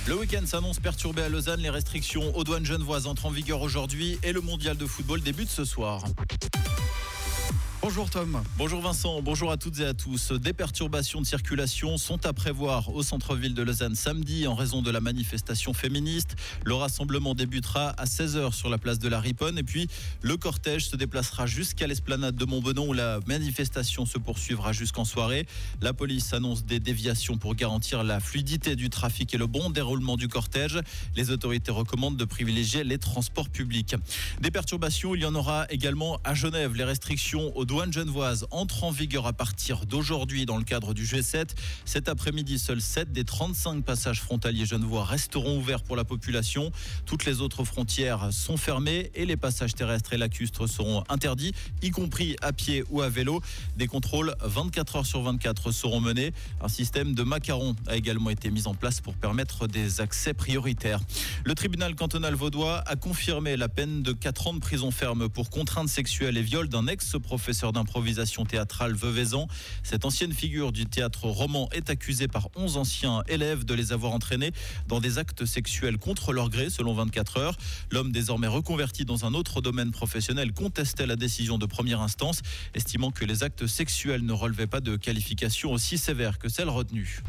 Le week-end s'annonce perturbé à Lausanne. Les restrictions aux douanes genevoises entrent en vigueur aujourd'hui et le mondial de football débute ce soir. Bonjour Tom. Bonjour Vincent, bonjour à toutes et à tous. Des perturbations de circulation sont à prévoir au centre-ville de Lausanne samedi en raison de la manifestation féministe. Le rassemblement débutera à 16h sur la place de la Riponne et puis le cortège se déplacera jusqu'à l'esplanade de Montbenon où la manifestation se poursuivra jusqu'en soirée. La police annonce des déviations pour garantir la fluidité du trafic et le bon déroulement du cortège. Les autorités recommandent de privilégier les transports publics. Des perturbations, il y en aura également à Genève. Les restrictions aux douanes genevoises entrent en vigueur à partir d'aujourd'hui dans le cadre du G7. Cet après-midi, seuls 7 des 35 passages frontaliers genevois resteront ouverts pour la population. Toutes les autres frontières sont fermées et les passages terrestres et lacustres seront interdits, y compris à pied ou à vélo. Des contrôles 24 heures sur 24 seront menés. Un système de macarons a également été mis en place pour permettre des accès prioritaires. Le tribunal cantonal vaudois a confirmé la peine de 4 ans de prison ferme pour contrainte sexuelle et viol d'un ex-professeur d'improvisation théâtrale veuvezan. Cette ancienne figure du théâtre roman est accusée par 11 anciens élèves de les avoir entraînés dans des actes sexuels contre leur gré, selon 24 heures. L'homme, désormais reconverti dans un autre domaine professionnel, contestait la décision de première instance, estimant que les actes sexuels ne relevaient pas de qualifications aussi sévères que celles retenues.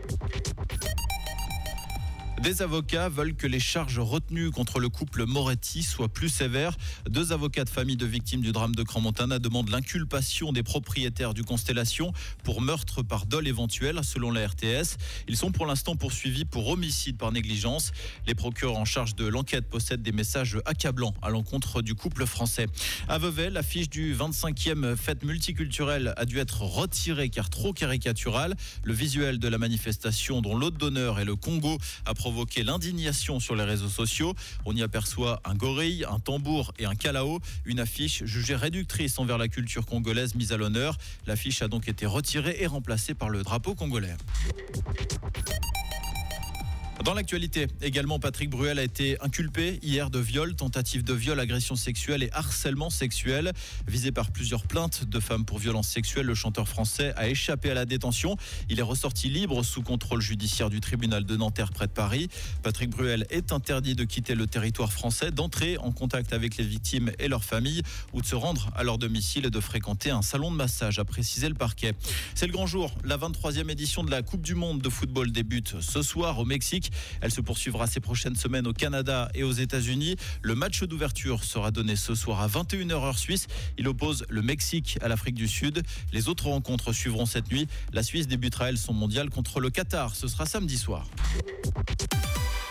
Des avocats veulent que les charges retenues contre le couple Moretti soient plus sévères. 2 avocats de famille de victimes du drame de Crans-Montana demandent l'inculpation des propriétaires du Constellation pour meurtre par dol éventuel, selon la RTS. Ils sont pour l'instant poursuivis pour homicide par négligence. Les procureurs en charge de l'enquête possèdent des messages accablants à l'encontre du couple français. À Vevey, l'affiche du 25e fête multiculturelle a dû être retirée car trop caricaturale. Le visuel de la manifestation, dont l'hôte d'honneur est le Congo, a provoqué l'indignation sur les réseaux sociaux. On y aperçoit un gorille, un tambour et un kalao, une affiche jugée réductrice envers la culture congolaise mise à l'honneur. L'affiche a donc été retirée et remplacée par le drapeau congolais. Dans l'actualité, également, Patrick Bruel a été inculpé hier de viol, tentative de viol, agression sexuelle et harcèlement sexuel. Visé par plusieurs plaintes de femmes pour violences sexuelles, le chanteur français a échappé à la détention. Il est ressorti libre sous contrôle judiciaire du tribunal de Nanterre près de Paris. Patrick Bruel est interdit de quitter le territoire français, d'entrer en contact avec les victimes et leurs familles ou de se rendre à leur domicile et de fréquenter un salon de massage, a précisé le parquet. C'est le grand jour. La 23e édition de la Coupe du Monde de football débute ce soir au Mexique. Elle se poursuivra ces prochaines semaines au Canada et aux États-Unis. Le match d'ouverture sera donné ce soir à 21h heure suisse. Il oppose le Mexique à l'Afrique du Sud. Les autres rencontres suivront cette nuit. La Suisse débutera elle son mondial contre le Qatar. Ce sera samedi soir.